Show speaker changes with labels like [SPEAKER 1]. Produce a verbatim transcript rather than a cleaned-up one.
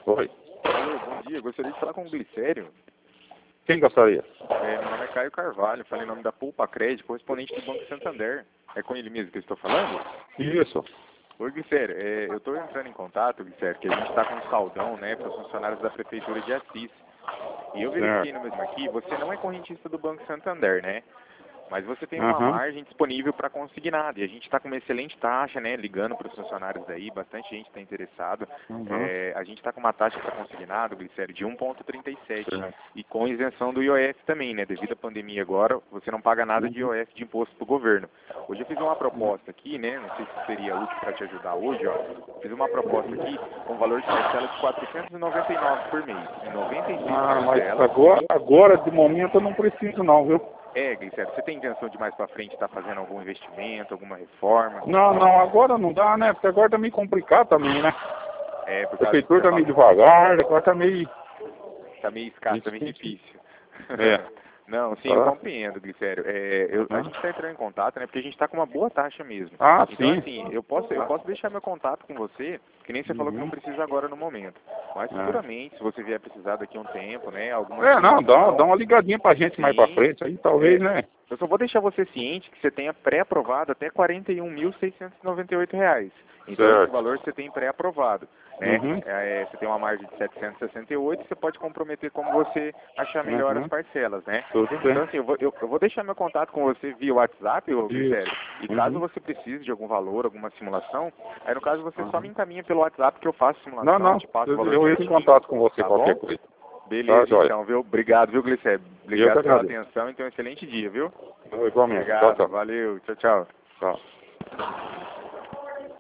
[SPEAKER 1] Oi.
[SPEAKER 2] Oi, bom dia. Gostaria de falar com o Glicério.
[SPEAKER 1] Quem gostaria?
[SPEAKER 2] É, meu nome é Caio Carvalho, falei em nome da Poupa Crédito, correspondente do Banco Santander. É com ele mesmo que eu estou falando?
[SPEAKER 1] Isso.
[SPEAKER 2] Oi, Glicério. É, eu estou entrando em contato, Glicério, que a gente está com um saldão, né, para os funcionários da Prefeitura de Assis. E eu verifiquei no
[SPEAKER 1] Certo.
[SPEAKER 2] mesmo aqui, você não é correntista do Banco Santander, né? Mas você tem uma
[SPEAKER 1] Aham.
[SPEAKER 2] margem disponível para consignado. E a gente está com uma excelente taxa, né? Ligando para os funcionários aí, bastante gente está interessado.
[SPEAKER 1] Uhum.
[SPEAKER 2] É, a gente está com uma taxa para consignado, Glicério, de um vírgula trinta e sete.
[SPEAKER 1] Certo.
[SPEAKER 2] E com isenção do I O F também, né? Devido à pandemia agora, você não paga nada de
[SPEAKER 1] Uhum.
[SPEAKER 2] I O F de imposto para o governo. Hoje eu fiz uma proposta aqui, né? Não sei se seria útil para te ajudar hoje, ó. Fiz uma proposta aqui com valor de parcela de quatrocentos e noventa e nove por mês. Em noventa e seis
[SPEAKER 1] Ah, mas
[SPEAKER 2] parcelas.
[SPEAKER 1] agora, agora, de momento, eu não preciso não, viu?
[SPEAKER 2] É, Glicério, você tem intenção de mais para frente estar fazendo algum investimento, alguma reforma?
[SPEAKER 1] Não, não, agora não dá, né? Porque agora tá meio complicado também, né?
[SPEAKER 2] É, por
[SPEAKER 1] O
[SPEAKER 2] causa que
[SPEAKER 1] prefeitura
[SPEAKER 2] você
[SPEAKER 1] tá meio
[SPEAKER 2] fala,
[SPEAKER 1] devagar, agora tá meio...
[SPEAKER 2] tá meio escasso, tá meio
[SPEAKER 1] Isso.
[SPEAKER 2] difícil.
[SPEAKER 1] É.
[SPEAKER 2] Não, sim, eu
[SPEAKER 1] Tá.
[SPEAKER 2] compreendo, Glicério. É, eu, a
[SPEAKER 1] Ah,
[SPEAKER 2] gente está entrando em contato, né? Porque a gente está com uma boa taxa mesmo.
[SPEAKER 1] ah,
[SPEAKER 2] Então,
[SPEAKER 1] sim.
[SPEAKER 2] assim, eu posso, eu posso deixar meu contato com você, que nem você falou que não
[SPEAKER 1] Uhum.
[SPEAKER 2] precisa agora no momento. Mas
[SPEAKER 1] É.
[SPEAKER 2] futuramente, se você vier precisar daqui a um tempo, né? Alguma
[SPEAKER 1] É, não, dá,
[SPEAKER 2] simulação,
[SPEAKER 1] dá uma ligadinha pra gente mais pra
[SPEAKER 2] sim.
[SPEAKER 1] frente, aí talvez,
[SPEAKER 2] É,
[SPEAKER 1] né?
[SPEAKER 2] eu só vou deixar você ciente que você tenha pré-aprovado até quarenta e um mil seiscentos e noventa e oito reais. Então esse
[SPEAKER 1] Certo.
[SPEAKER 2] valor você tem pré-aprovado, né?
[SPEAKER 1] Uhum.
[SPEAKER 2] É, você tem uma margem de setecentos e sessenta e oito, você pode comprometer como você achar melhor as
[SPEAKER 1] Uhum.
[SPEAKER 2] parcelas, né?
[SPEAKER 1] Tudo bem.
[SPEAKER 2] Então assim, eu vou, eu, eu vou deixar meu contato com você via WhatsApp, ô Glicério,
[SPEAKER 1] Isso.
[SPEAKER 2] e caso
[SPEAKER 1] Uhum.
[SPEAKER 2] você precise de algum valor, alguma simulação, aí no caso você só
[SPEAKER 1] Uhum.
[SPEAKER 2] me encaminha pelo WhatsApp que eu faço a
[SPEAKER 1] Não,
[SPEAKER 2] simulação,
[SPEAKER 1] não,
[SPEAKER 2] te passo o
[SPEAKER 1] eu,
[SPEAKER 2] valor
[SPEAKER 1] eu entro em
[SPEAKER 2] certinho,
[SPEAKER 1] contato com você,
[SPEAKER 2] tá
[SPEAKER 1] qualquer
[SPEAKER 2] bom?
[SPEAKER 1] coisa. Tá,
[SPEAKER 2] Beleza
[SPEAKER 1] joia.
[SPEAKER 2] então, viu? Obrigado, viu, Glicério?
[SPEAKER 1] Eu que
[SPEAKER 2] Obrigado pela
[SPEAKER 1] agradeço.
[SPEAKER 2] atenção, então um excelente dia, viu?
[SPEAKER 1] Eu, igualmente. Tchau,
[SPEAKER 2] Obrigado,
[SPEAKER 1] tchau.
[SPEAKER 2] valeu, tchau, tchau.
[SPEAKER 1] Tchau.